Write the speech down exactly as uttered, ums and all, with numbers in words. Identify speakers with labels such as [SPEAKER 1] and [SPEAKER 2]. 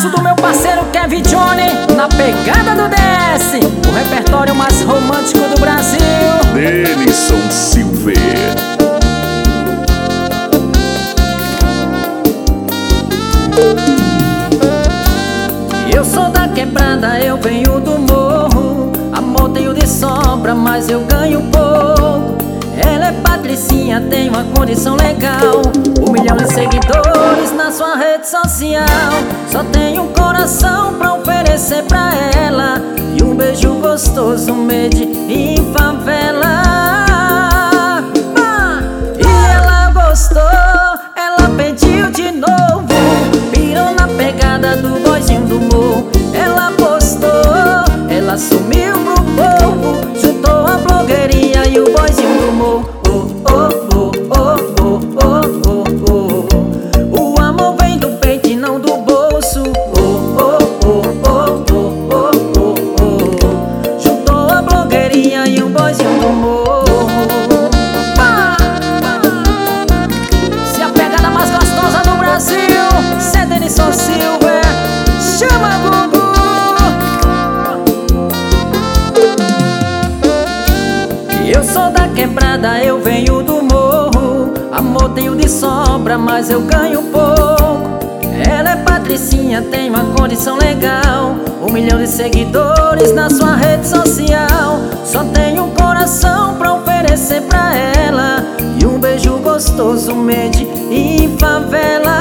[SPEAKER 1] abraço do meu parceiro Kevin Johnny, na pegada do D S, o repertório mais romântico do Brasil.
[SPEAKER 2] Denison Silver.
[SPEAKER 1] Eu sou da quebrada, eu venho do morro. Amor tenho de sobra, mas eu ganho pouco. Ela é patricinha, tem uma condição legal, um milhão de seguidores na sua rede social. Só tem um coração pra oferecer pra ela e um beijo gostoso made em favela. Ah, e ela gostou, ela pediu de novo, pirou na pegada do boyzinho do morro. Ela postou, ela sumiu pro povo, juntou a blogueirinha e o boyzinho do morro. Oh, oh, oh, oh, oh, oh, oh, oh. O amor vem do peito e não do bolso. Oh, oh, oh, oh, oh, oh, oh, oh. Juntou a blogueirinha e o boyzinho do morro. Ah, ah. Se a pegada mais gostosa do Brasil, cê é Denison Silver, chama Gugu. Eu sou da quebrada, eu venho do morro. Amor tenho de sobra, mas eu ganho pouco. Ela é patricinha, tem uma condição legal, um milhão de seguidores na sua rede social. Só tem um coração pra oferecer pra ela e um beijo gostoso made em favela.